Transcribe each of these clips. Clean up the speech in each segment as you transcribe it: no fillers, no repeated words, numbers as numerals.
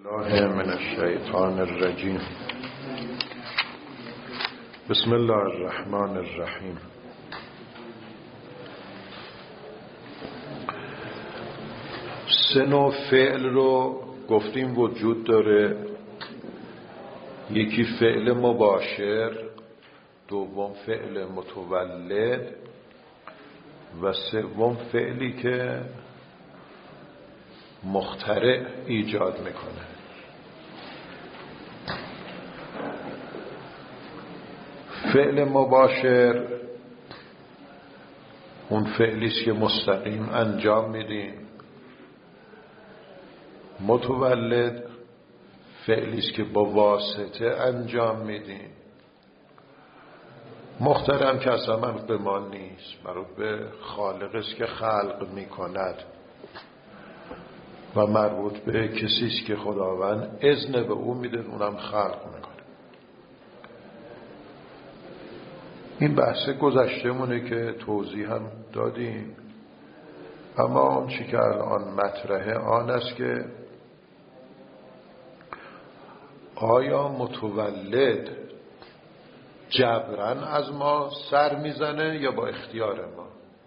الله من الشیطان الرجیم. بسم الله الرحمن الرحیم. سه نوع فعل رو گفتیم وجود داره. یکی فعل مباشر، دوم فعل متولد و سوم فعلی که مخترع ایجاد میکنه. فعل مباشر اون فعلیست که مستقیم انجام میدیم. متولد فعلیست که با واسطه انجام میدیم. مخترع که اصلا مربوط به ما نیست، مربوط به خالق است که خلق میکند و مربوط به کسی است که خداوند اذن به او میده اونم خلق میکنه. این بحث گذشتمونه که توضیح هم دادیم، اما اون چی که الان مطرحه آن است که آیا متولد جبران از ما سر میزنه یا با اختیار ما؟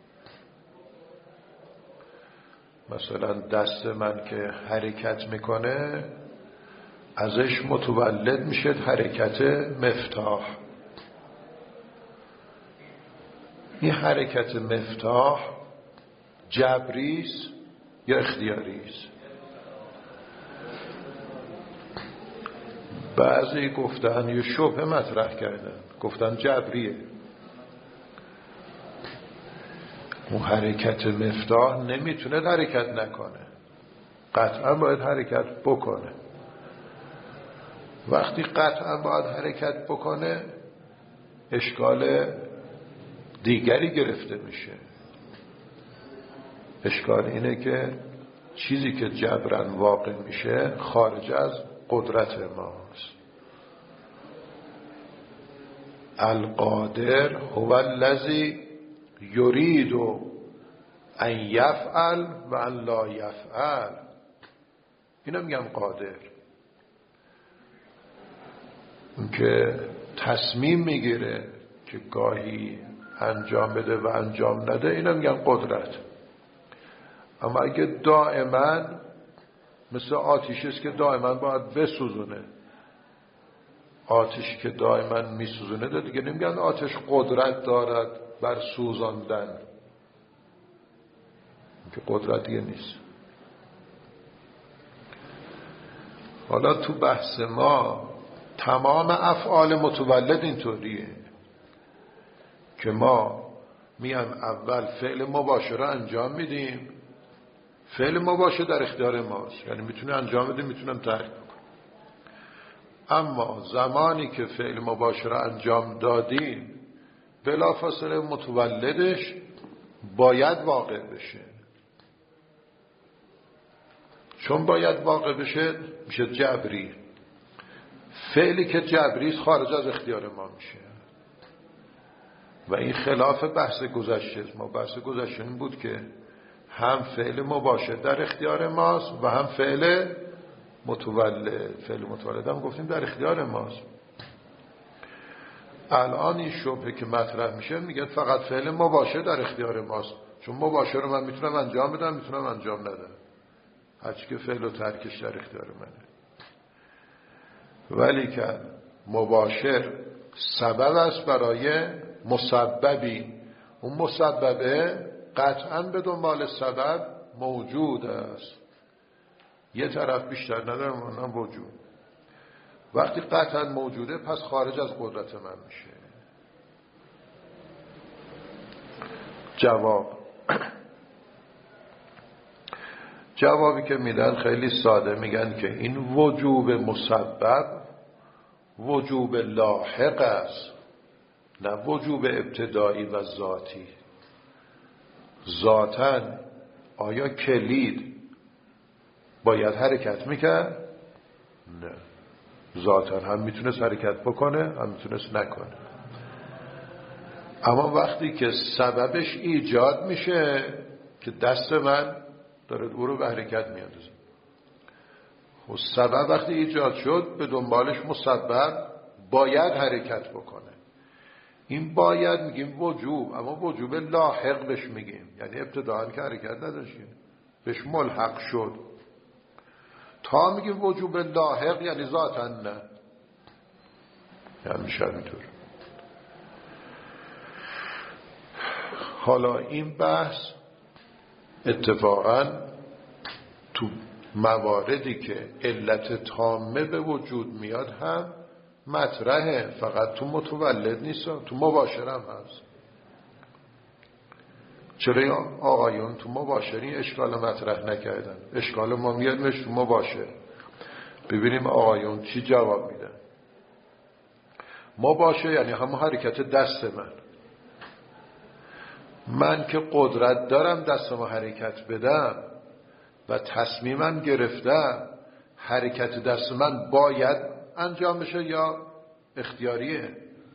مثلا دست من که حرکت میکنه ازش متولد میشه حرکت مفتاح. این حرکت مفتاح جبریست یا اختیاریست؟ بعضی گفتن یه شبهه مطرح کردن، گفتن جبریه. اون حرکت مفتاح نمیتونه حرکت نکنه، قطعا باید حرکت بکنه. وقتی قطعا باید حرکت بکنه اشکال دیگری گرفته میشه. اشکال اینه که چیزی که جبران واقع میشه خارج از قدرت ماست. القادر هو الذی یرید ان یفعل و ان لا یفعل. اینا میگم قادر، اون که تصمیم میگیره که گاهی انجام بده و انجام نده، اینا میگم قدرت. اما اگه دائما مثل آتیشی است که دائما باید بسوزونه، آتیشی که دائما میسوزونه دیگه نمیگن آتش قدرت دارد بر سوزاندن، که قدرت دیگه نیست. حالا تو بحث ما تمام افعال متولد اینطوریه که ما میایم اول فعل مباشر رو انجام میدیم. فعل مباشر در اختیار ماست، یعنی میتونه انجام بده، میتونم ترک بکنم. اما زمانی که فعل مباشر رو انجام دادیم بلافاصله متولدش باید واقع بشه. چون باید واقع بشه میشه جبری. فعلی که جبریست خارج از اختیار ما میشه و این خلاف بحث گذشته. ما بحث گذشته این بود که هم فعل مباشر در اختیار ماست و هم فعل متولد. فعل متولد هم گفتیم در اختیار ماست. الان این شبهه که مطرح میشه میگه فقط فعل مباشر در اختیار ماست، چون مباشر رو من میتونم انجام بدم، میتونم انجام ندم، هرچی که فعل و ترکش در اختیار منه. ولی که مباشر سبب است برای مسببی. اون مسببه قطعا به دنبال سبب موجود است، یه طرف بیشتر نداره، اونم وجود. وقتی قطعا موجوده پس خارج از قدرت من میشه. جوابی که میدن خیلی ساده، میگن که این وجوب مسبب وجوب لاحق است، نه وجوب ابتدایی و ذاتی. ذاتاً آیا کلید باید حرکت میکرد؟ نه، ذاتاً هم میتونست حرکت بکنه هم میتونست نکنه. اما وقتی که سببش ایجاد میشه که دست من داره او رو به حرکت میاندازه، خب سبب وقتی ایجاد شد به دنبالش مسبب باید حرکت بکنه. این باید میگیم وجوب، اما وجوب لاحق بهش میگیم، یعنی ابتداءً که حرکت نداشتیم بهش ملحق شد. تا میگیم وجوب لاحق یعنی ذاتاً نه، یعنی میشه اینطور. حالا این بحث اتفاقاً تو مواردی که علت تامه به وجود میاد هم مطرحه، فقط تو متولد نیست، تو مباشر هم هست. چرا آقایون تو مباشری اشکال مطرح نکردن؟ اشکال ما میاد تو مباشر. ببینیم آقایون چی جواب میدن. مباشر یعنی همون حرکت دست من که قدرت دارم دستمو حرکت بدم و تصمیمم گرفتم، حرکت دست من باید انجام بشه یا اختیاریه؟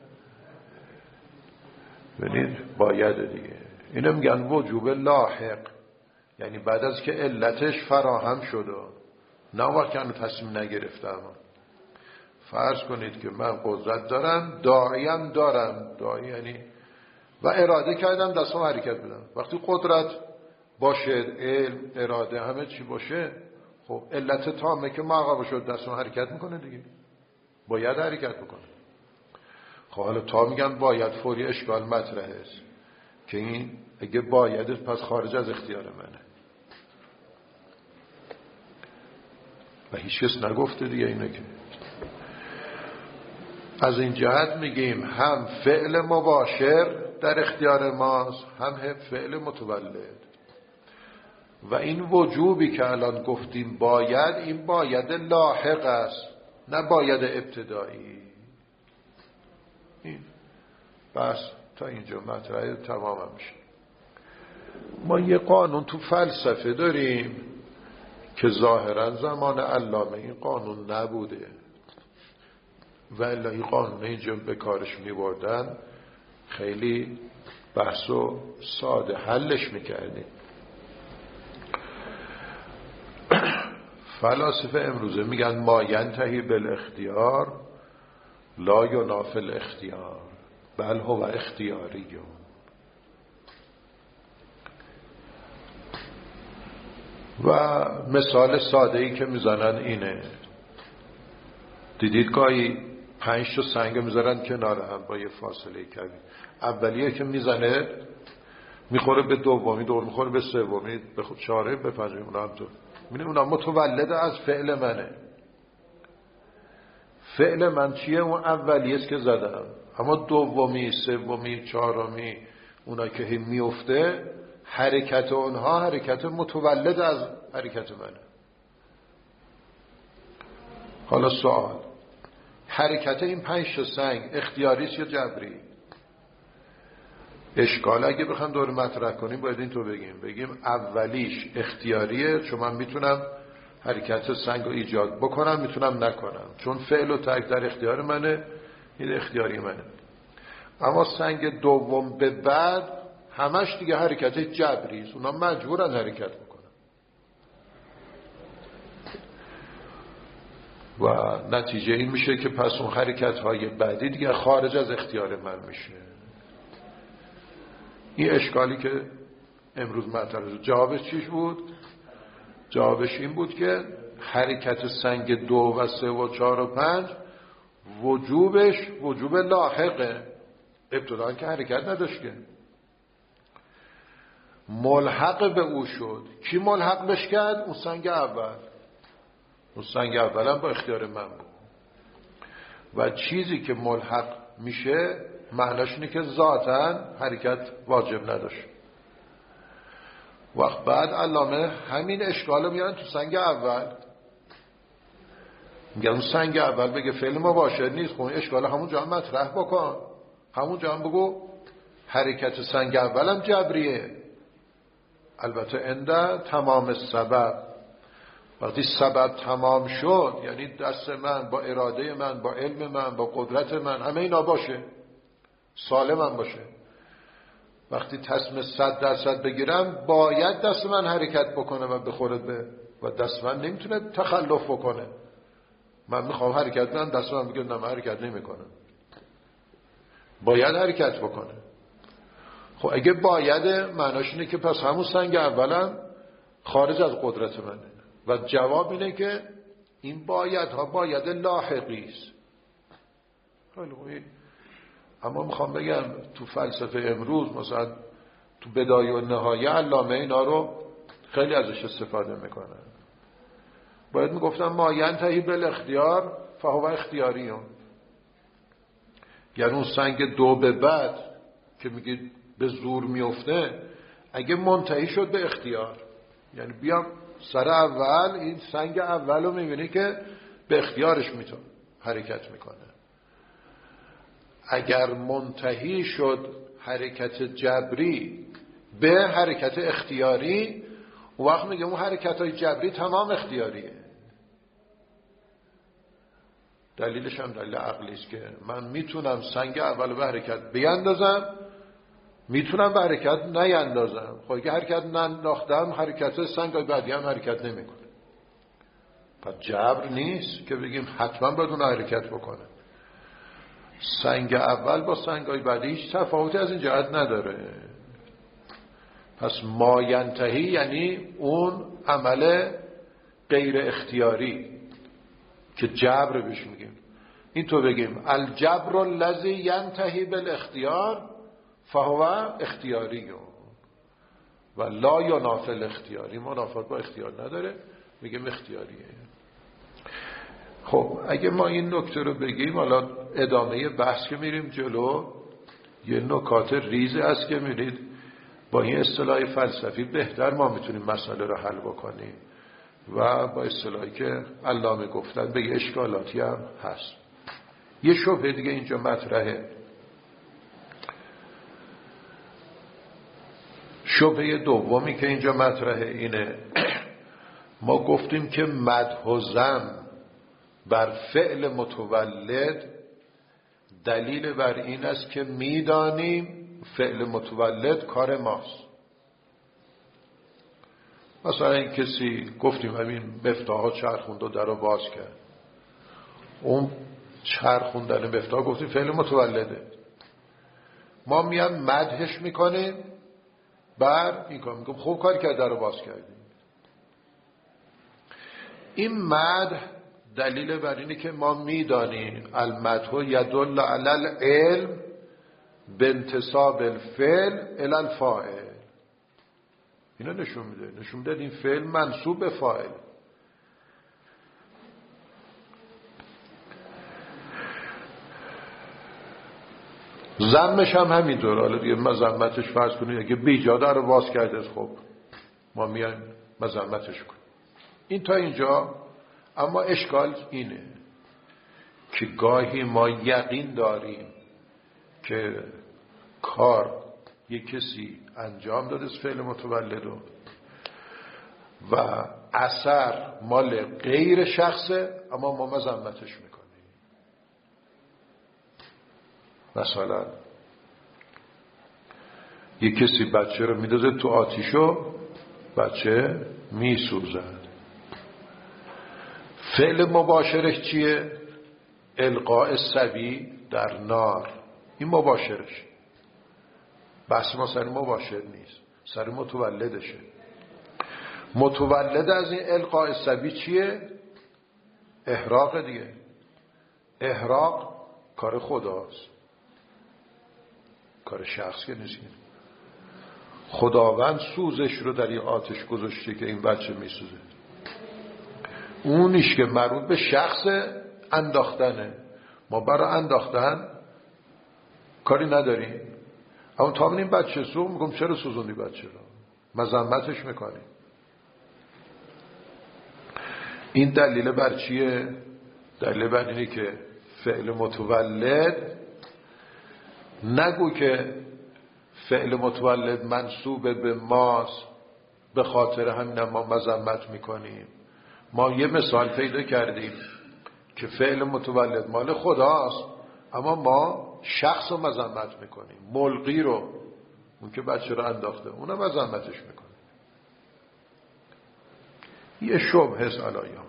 ببینید باید دیگه. اینو میگن وجوب لاحق، یعنی بعد از که علتش فراهم شده، نه وقت که تصمیم نگرفتم. فرض کنید که من قدرت دارم، داعیم دارم، داعی یعنی و اراده کردم دستم حرکت بدم. وقتی قدرت باشه، علم، اراده، همه چی باشه، خب علت تامه که معقب شد دستم حرکت میکنه دیگه، باید حرکت بکنه. خب حالا تا میگن باید فوری اشکال مطرحه است که این اگه باید پس خارج از اختیار منه و هیچ کس نگفته دیگه اینه. که از این جهت میگیم هم فعل مباشر در اختیار ماست، هم فعل متولد. و این وجوبی که الان گفتیم باید، این باید لاحق است، نه باید ابتدایی. این بس تا اینجا مطرح تمام میشه. ما یه قانون تو فلسفه داریم که ظاهرا زمان علامه این قانون نبوده و الا این قانون اینجا به کارش میبردن خیلی بحث و ساده حلش میکردیم. فلاسفه امروزه میگن ما ینتهی بالاختیار لا ینافی الاختیار بل هو اختیاری. و مثال ساده ای که میزنن اینه، دیدید گاهی 5 تا سنگ میذارن کنار هم با یه فاصله کمی، اولیه که میزنه میخوره به دومی، دوم میخوره به سومی، به چهارمی، به پنجمی، اونا هم تو میبینیم اونا متولد از فعل منه. فعل من چیه؟ اون اولیه است که زدم، اما دومی، سومی، چهارمی اونا که هم میفته حرکت اونها حرکت متولد از حرکت منه. حالا سوال، حرکت این 5 تا سنگ اختیاری است یا جبری؟ اشکال اگه بخوام دور مطرح کنیم باید این تو بگیم اولیش اختیاریه، چون من میتونم حرکت سنگ رو ایجاد بکنم، میتونم نکنم، چون فعل و ترک در اختیار منه، این اختیاری منه. اما سنگ دوم به بعد همش دیگه حرکت جبری است، اونا مجبورن حرکت بکنن و نتیجه این میشه که پس اون حرکت های بعدی دیگه خارج از اختیار من میشه. این اشکالی که امروز مطرح شد جوابش چیش بود؟ جوابش این بود که حرکت سنگ 2 و 3 و 4 و 5 وجوبش وجوب لاحقه، ابتداً که حرکت نداشت که ملحق به او شد. کی ملحق بش کرد؟ اون سنگ اول. اون سنگ اول هم با اختیار من بود و چیزی که ملحق میشه معناش اینه که ذاتاً حرکت واجب نداشت. وقت بعد علامه همین اشکالو میارن تو سنگ اول، میگن اون سنگ اول بگه فعل مباشر نیست، خب اشکال همون جا مطرح بکن، همون جا بگو حرکت سنگ اولم جبریه، البته انده تمام سبب. وقتی سبب تمام شد یعنی دست من با اراده من با علم من با قدرت من همه اینا باشه، سالم هم باشه، وقتی تصمیم 100% بگیرم باید دست من حرکت بکنه و بخوره به و دستمند نمیتونه تخلف بکنه. من میخوام حرکت کنم، دستمند میگه نه من حرکت نمیکنم. باید حرکت بکنه. خب اگه باید، معناش اینه که پس همون سنگ اولم خارج از قدرت منه. و جواب اینه که این بایدها باید لاحقی است. خیلی خوبی. اما میخوام بگم تو فلسفه امروز مثلا تو بدایه و نهایه علامه اینا رو خیلی ازش استفاده میکنن. باید میگفتم ما ینتهی بالاختیار فهو اختیاریون. یعنی اون سنگ 2 به بعد که میگید به زور میفته، اگه منتهی شد به اختیار، یعنی بیام سر اول این سنگ اول رو میبینی که به اختیارش میتونه حرکت میکنه. اگر منتهی شد حرکت جبری به حرکت اختیاری، اون وقت میگه اون حرکت های جبری تمام اختیاریه. دلیلش هم دلیل عقلی است که من میتونم سنگ اول به حرکت بیندازم، میتونم به حرکت نیندازم. خب اگه حرکت ننداختم حرکت سنگ های بعدی هم حرکت نمیکنه. پس جبر نیست که بگیم حتما باید اون حرکت بکنه. سنگ اول با سنگ های بعدی هیچ تفاوتی از این جهت نداره. پس ما ینتهی یعنی اون عمل غیر اختیاری که جبر بهش میگیم. این تو بگیم الجبر الذی ینتهی بالاختیار فهو اختیاری و لا ینافی الاختیاری، منافات با اختیار نداره، میگیم اختیاریه. خب اگه ما این نکته رو بگیم، حالا ادامه بحث که میریم جلو یه نکات ریزی هست که میرید با این اصطلاح فلسفی بهتر ما میتونیم مسئله رو حل بکنیم و با اصطلاحی که علامه گفتن به اشکالاتی هم هست. یه شبهه دیگه اینجا مطرحه. شبهه دومی که اینجا مطرحه اینه ما گفتیم که مدح و ذم بر فعل متولد دلیل بر این است که میدانیم فعل متولد کار ماست. مثلا این کسی گفتیم همین مفتاح چرخوند و در رو باز کرد، اون چرخوندن مفتاح گفتیم فعل متولده، ما میان مدحش میکنیم بر این کار، میگم خوب کار کرد در رو باز کردیم. این مدح دلیل بر اینه که ما میدانیم المدح یدل علی العلم بانتساب الفعل الی الفاعل. اینا نشون میده این فعل منسوب به فاعل. ذمش هم همینطور. حالا دیگه مذمتش فرض کنید اگه بیجا در رو باز کرده، خب ما میایم مذمتش کنیم. این تا اینجا. اما اشکال اینه که گاهی ما یقین داریم که کار یک کسی انجام داده از فعل متولد و اثر مال غیر شخصه، اما ما مذمتش میکنیم. مثلا یک کسی بچه رو میدازه تو آتیشو، بچه میسوزد. فعل مباشرش چیه؟ القاء صبی در نار. این مباشرش. بحث ما سر مباشر نیست، سر متولدشه. متولد از این القاء صبی چیه؟ احراق دیگه. احراق کار خداست، کار شخص که نیست. خداوند سوزش رو در این آتش گذاشته که این بچه میسوزه. اونیش که مربوط به شخص انداختنه. ما برای انداختن کاری نداریم، اما تا این بچه سوز میگم چرا سوزوندی بچه رو، مذمتش میکنیم. این دلیل بر چیه؟ دلیل بر اینه که فعل متولد، نگو که فعل متولد منسوب به ماست به خاطر همین ما مذمت میکنیم. ما یه مثال پیدا کردیم که فعل متولد مال خداست، اما ما شخص رو مذمت میکنیم. ملقی رو، اون که بچه رو انداخته، اونم مذمتش میکنیم. یه شبهه است علیه.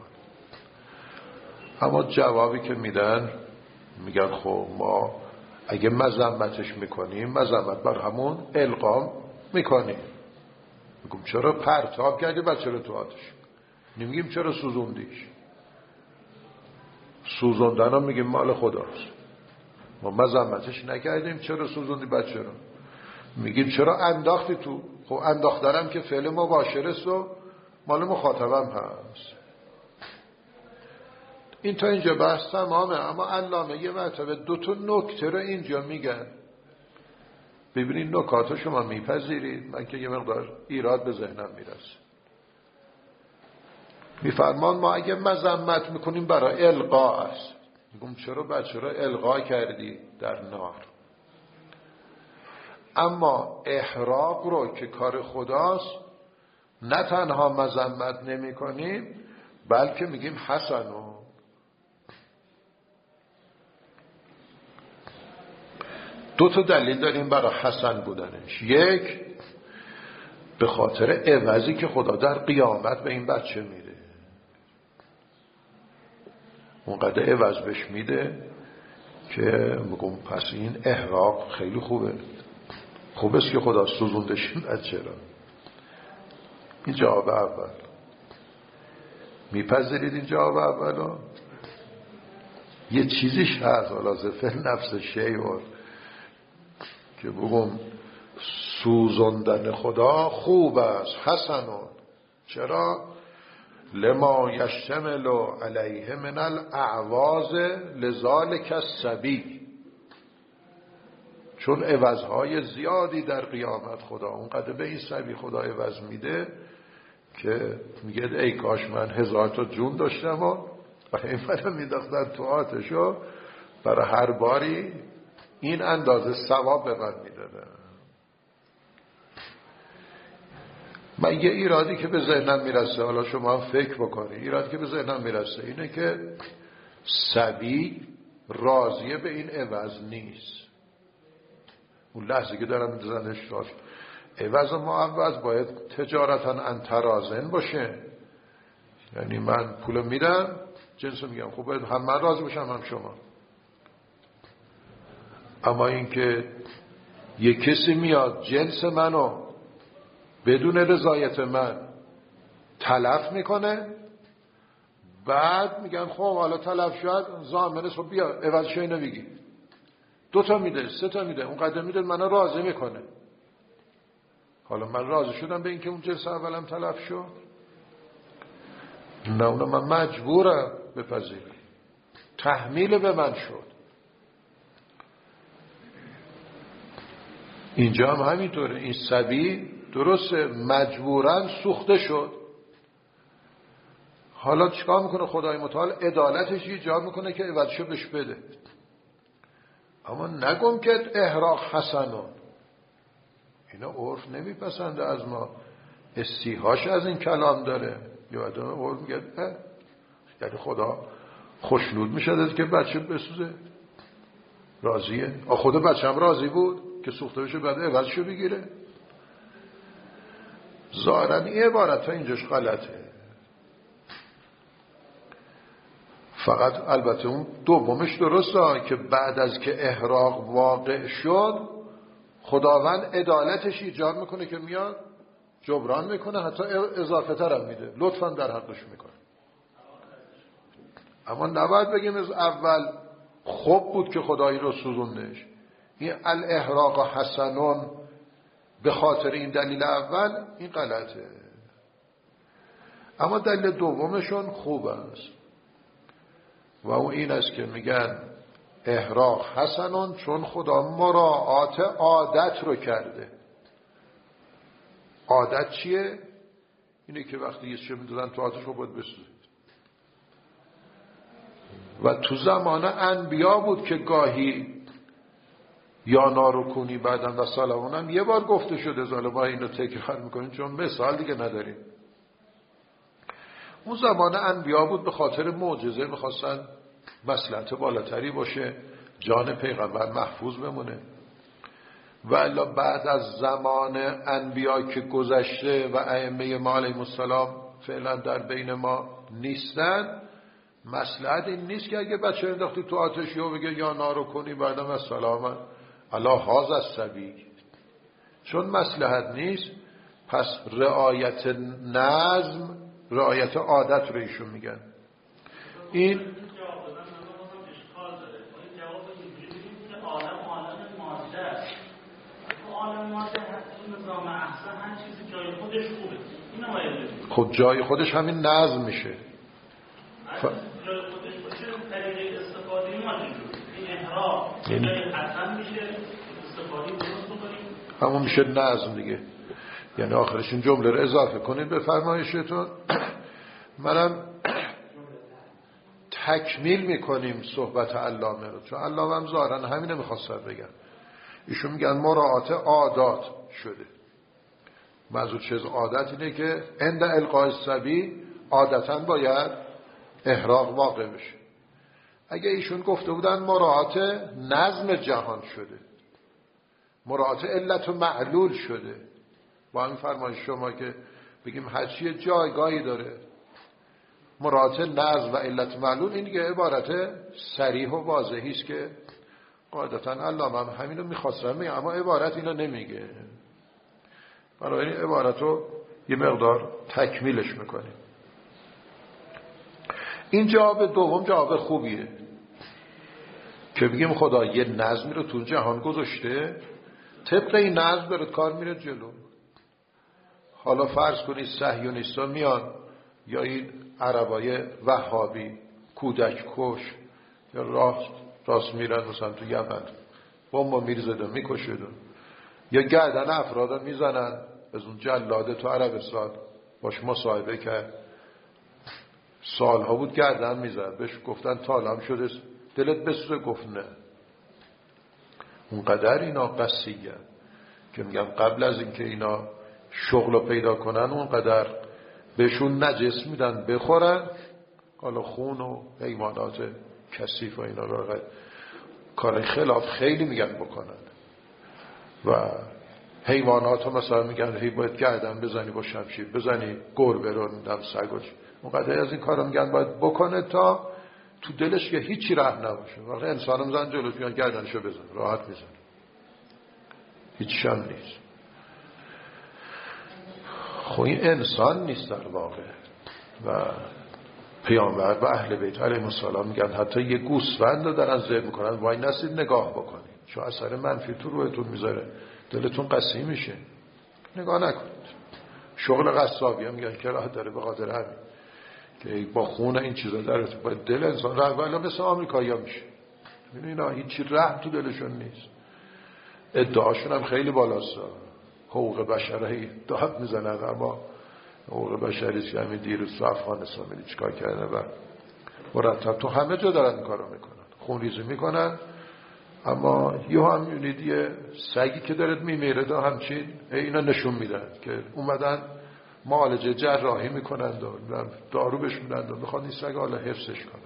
اما جوابی که میدن میگن خب ما اگه مذمتش میکنیم مذمت بر همون القام میکنیم. میگم چرا پرتاب کردی بعد چرا تو آتش؟ نمیگیم چرا سوزوندیش. سوزوندن هم میگیم مال خداست. ما مذمتش نکردیم چرا سوزوندی بعد چرا؟ میگیم چرا انداختی تو؟ خب انداختنم که فعل مباشره است و مال مخاطبم هست. این تا اینجا بحث تمامه. اما علامه یه مرتبه 2 نکته رو اینجا میگن. ببینید نکات شما میپذیرید؟ من که یه مقدار ایراد به ذهنم میرسه. میفرمان ما اگه مذمت میکنیم برای القا است. میگم چرا بچه را القا کردی در نار؟ اما احراق رو که کار خداست نه تنها مذمت نمی کنیم بلکه میگیم حسنو. دو تا دلیل داریم برای حسن بودنش. یک، به خاطر عوضی که خدا در قیامت به این بچه میده. اونقدر عوض بهش میده که میگم پس این احراق خیلی خوبه. خوب است که خدا سوزوندش. چرا؟ این جواب اول. میپذیرید این جواب اولو؟ یه چیزیش هست حالا زفر نفس شیور که بگم سوزوندن خدا خوب است، حسنون. چرا؟ لما یشتمل علیه من الاعواز لذالک السبی. چون عوضهای زیادی در قیامت خدا اونقدر به این سبی خدا عوض میده که میگه ای کاش من 1000 تا جون داشتم و این منو میداختن تو آتشو برای هر باری این اندازه ثواب به من میدادن. من یه ایرادی که به ذهنم میرسه، حالا شما هم فکر بکنی، ایرادی که به ذهنم میرسه اینه که سبی راضیه به این عوض نیست. اون لحظه که دارم میزنش شاش عوض معوض باید تجارتا انترازن باشه. یعنی من پول میدم جنسو میگم خب باید هم من راضی باشم هم شما. اما اینکه یه کسی میاد جنس منو بدون رضایت من تلف میکنه، بعد میگن خب حالا تلف شد ضامنه، خب بیا عوضش اینو بگی. 2 تا میده 3 تا میده اونقدر میده منو راضی میکنه. حالا من راضی شدم به اینکه اون جنس اولم تلف شد؟ نه، اونو من مجبورم بپذیرم. تحمیل به من شد. اینجا هم همینطوره. این سبی درسته مجبوراً سوخته شد. حالا چیکار میکنه خدای متعال؟ عدالتش ایجاد میکنه که عوضشو بهش بده. اما نگم که احراق حسنون. اینا عرف نمیپسنده از ما. استیهاش از این کلام داره. یا آدم عرف میگه یعنی خدا خوشنود میشه از که بچه بسوزه؟ راضیه؟ خدا بچه هم راضی بود که سوخته بشه بعد عوضشو بگیره؟ ظاهراً این عبارت ها اینجاش غلطه. فقط البته اون دومش درسته که بعد از که احراق واقع شد خداوند عدالتش ایجاد میکنه که میاد جبران میکنه، حتی اضافه تر هم میده، لطفاً در حقش میکنه. اما نباید بگیم از اول خوب بود که خدایی رو سوزوندش. این الاحراق حسنون به خاطر این دلیل اول این غلطه. اما دلیل دومشون خوب است و اون این است که میگن احراق حسنون چون خدا مراعات عادت رو کرده. عادت چیه؟ اینه که وقتی یه چیز میدادن تو آتش رو باید بسوزید. و تو زمان انبیا بود که گاهی یا نارکونی بعدن و سالمونم یه بار گفته شده. ظالما اینو تکرار میکنیم چون مثال دیگه نداریم. اون زمان انبیا بود به خاطر معجزه میخواستن مصلحت بالاتری باشه، جان پیغمبر محفوظ بمونه. و الا بعد از زمان انبیا که گذشته و ائمه ما علیهم السلام فعلا در بین ما نیستن، مصلحت این نیست که اگه بچه انداختی تو آتشی و بگه یا نارو کنی بعدم از سلام علی هاذا الصبی، چون مصلحت نیست. پس رعایت نظم، رعایت عادت رو ایشون میگن. این خب جای خودش همین نظم میشه. جای خودش باشه طریق استفاده ما این احرام جای حسن میشه، استفاده درست بکنیم، همون میشه نظم دیگه. یعنی آخرش این جمله رو اضافه کنید به فرمایشتون. منم تکمیل میکنیم صحبت علامه رو، چون علامه هم ظاهرا همینه میخواستن بگن. ایشون میگن مراعات عادات شده. منظور چیز عادت اینه که عند القاء الصبی عادتا باید احراق واقع بشه. اگه ایشون گفته بودن مراعات نظم جهان شده، مراعات علت و معلول شده، با این فرمایش شما که بگیم هرچی جایگاهی داره مراعات نظم و علت معلول، این دیگه عبارت صریح و واضحی است که قاعدتا علامه هم همینو می‌خواستن میگه، اما عبارت اینو نمیگه. برای این عبارت رو یه مقدار تکمیلش میکنیم. این جواب دوم جواب خوبیه که بگیم خدا یه نظمی رو تو جهان گذاشته، طبق این نظم داره کار میره جلو. حالا فرض کنید صهیونیستا میان یا این عربای وهابی کودک کش یا راست میرن مثلا تو یمن بمب میریزن میکشن، یا گردن افراد میزنن. از اون جلاده تو عربستان باش مصاحبه کرد، سالها بود گردن میزد، بهش گفتن تالم شده دلت بسوزه، گفت نه. اونقدر اینا قسیه که میگم قبل از اینکه اینا شغل رو پیدا کنن اونقدر بهشون نجس میدن بخورن، حالا خون و حیوانات کثیف و اینا رو کار خلاف خیلی میگن بکنن. و حیوانات رو مثلا میگن هی باید گردن بزنی با شمشیر بزنی، گربه رو میدم سگش، اونقدر از این کارا میگن باید بکنه تا تو دلش که هیچی رحم نباشه. وقتی انسان میزن جلوش میگن گردنشو بزن، راحت میزن، هیچ هم نیست. خب این انسان نیست در واقع. و پیامبر و اهل بیت علیهم السلام میگن حتی یه گوسفند رو دارن ذبح میکنن، وای نسید نگاه بکنید چون اثر منفی تو روحتون میذاره، دلتون قسی میشه، نگاه نکنید. شغل قصابی هم میگن که راه داره به خاطر همین که با خون این چیزا در با دل انسان راه، ولی مثل آمریکایی‌ها میشه. اینا هیچی رحم تو دلشون نیست. ادعاشون هم خیلی بالاست، حقوق بشری داد میزنن، اما حقوق بشری که همین دیروز تو افغانستان میدید چیکار کردن و مرتب تو همه جا دارن این کارو میکنن، خونریزی میکنن. اما یه هم میبینید یه سگی که دارد میمیره دا همچین اینا نشون میدن که اومدن معالجه جراحی میکنن و دارو بهش میدن و میخوان این سگ حالا حفظش کنن.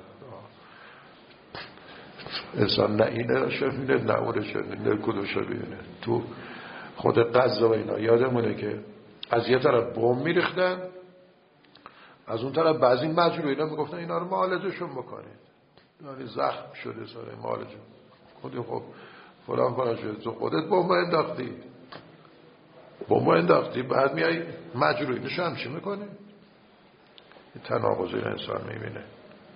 انسان نه اینه شبینه نه اونه شبینه نه کدوم شبینه. تو خود غزه و اینا یادمونه که از یه طرف بمب میریختن، از اون طرف بعضی مجروحینا میگفتن اینا رو معالجهشون بکنید، یعنی زخم شده سر معالجه خودی. خب فلان شده، تو خودت بمب انداختی بعد میای مجروحینش همچی میکنی. تناقض انسان میبینه.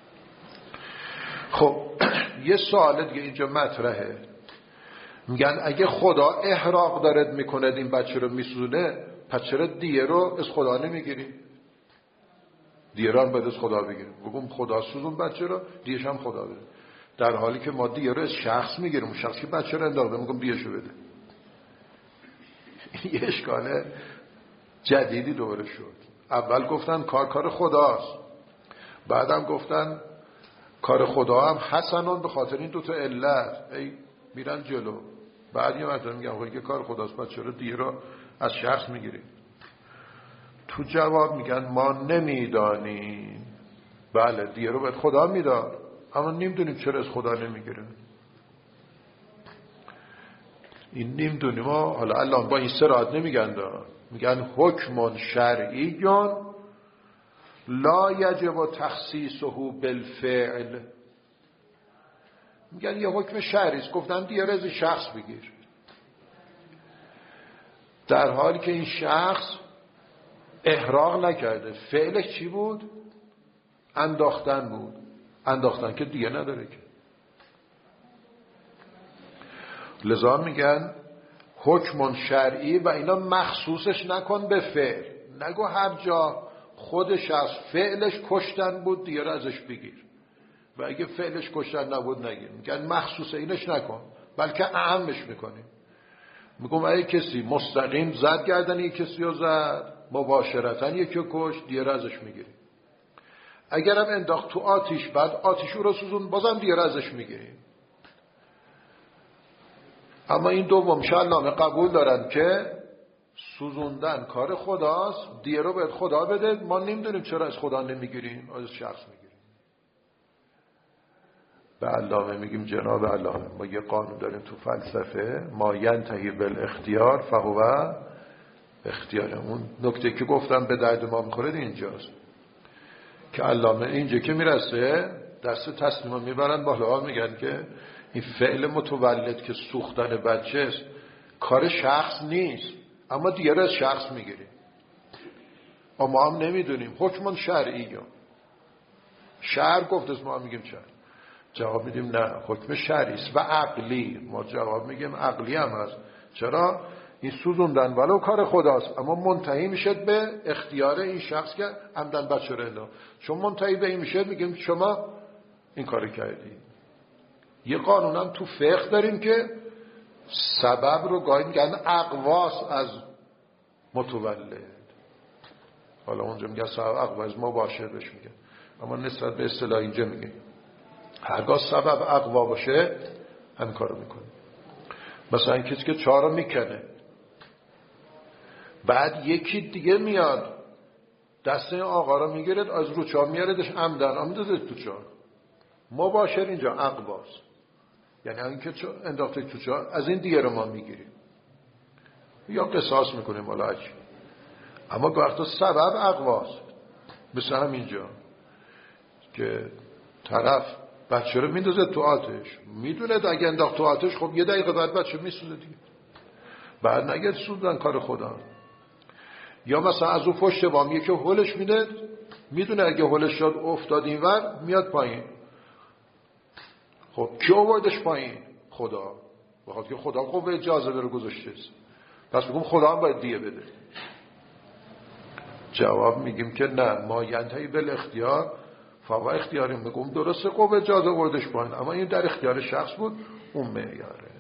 خب یه سوال دیگه اینجا مطرحه، میگن اگه خدا احراق دارد میکند این بچه رو میسوزونه، پس چرا دیه رو از خدا نمیگیری؟ دیه رو هم باید از خدا بگیریم، بگم خدا سوزون بچه رو، دیهش هم خدا بده، در حالی که ما دیه رو از شخص میگیریم، شخصی که بچه رو انداخته میگم دیهشو بده. یه اشکال جدیدی دوباره شد. اول گفتن کار خداست، بعدم گفتن کار خدا هم حسنان به خاطر این دوتا علت ای میرن جلو. بعد یه مطلب میگم که کار خداست، بعد چرا دیه رو از شخص میگیریم؟ تو جواب میگن ما نمیدانیم. بله دیه رو باید خدا میداد، اما نمیدونیم چرا از خدا نمیگیره. این نمیدونیم. حالا الان با این صراحت نمیگن، میگن حکم شرعی لا یجب تخصیصه بالفعل. میگن یه حکم شرعی است، گفتن دیار از شخص بگیر، در حالی که این شخص احراق نکرده. فعلش چی بود؟ انداختن بود. انداختن که دیگه نداره که. لذا میگن حکم شرعی و اینا مخصوصش نکن به فعل. نگو هر جا خودش از فعلش کشتن بود دیگه ازش بگیر، و اگه فعلش کشتن نبود نگیر. میگن مخصوص اینش نکن، بلکه اعمش میکنیم. میگم اگه کسی مستقیم زد گردن یک کسی رو زد، مباشرتا یکی کش، دیگه ازش میگیریم. اگرم انداخت تو آتیش، بعد آتیش رو سوزون، بازم دیگه ازش میگیریم. اما این دوم شلامه قبول دارن که سوزوندن کار خداست، دیگه رو باید خدا بده. ما نمیدونیم چرا از خدا نمیگیریم، از شخص میگیریم. به علامه میگیم جناب علامه ما یه قانون داریم تو فلسفه، ما ینتهی بالاختیار فهو اختیار. اون نکته که گفتم به درد ما میخوره اینجاست که علامه اینجا که میرسه دست تصمیم میبرن بالا، میگن که این فعل متولد که سوختن بچه است کار شخص نیست، اما دیگر از شخص میگیریم. ما هم نمیدونیم حکم شرعی یا شرع گفت است، ما هم میگیم شرع. جواب میدیم نه، حکم شرعی است و عقلی. ما جواب میگیم عقلی هم هست. چرا؟ این سوزوندن ولو کار خداست، اما منتهی میشه به اختیار این شخص که عمدن بچه رو انداخت. چون منتهی به این میشه میگیم شما این کار کردی. یه قانون هم تو فقه داریم که سبب رو گاهی میگن اقواس از متولد. حالا اونجا میگن سبب اقواس مباشر بهش میگن، اما نسبت به اصطلاح اینجا میگن هرگاه سبب اقوا باشه همین کارو میکنه. مثلا کسی که چاه رو میکنه، بعد یکی دیگه میاد دست این آقا رو میگیرد از رو چاه میاردش عمدن آمیدازه تو چاه. مباشر اینجا اقواست، یعنی همین که انداخته تو چاه از این دیگه رو ما میگیریم یا قصاص میکنیم والا چی. اما وقتا سبب اقواست، مثل همینجا که طرف بچه رو میندازه تو آتش، میدونه اگه انداخت تو آتش خب یه دقیقه بعد بچه میسوزه دیگه، بعد نگه سوزن کار خدا. یا مثلا از اون پشت بام یکی هلش میده، میدونه اگه هلش شد افتاد اینور میاد پایین، خب کی آوردش پایین؟ خدا. بخاطر که خدا قوه جاذبه رو گذاشته است، پس بگم خدا هم باید دیه بده. جواب میگیم که نه، ما ینتهی بالاختیار فوا اختیاریم. میگم درسته قوه جاذبه آوردش پایین، اما این در اختیار شخص بود، اون معیاره.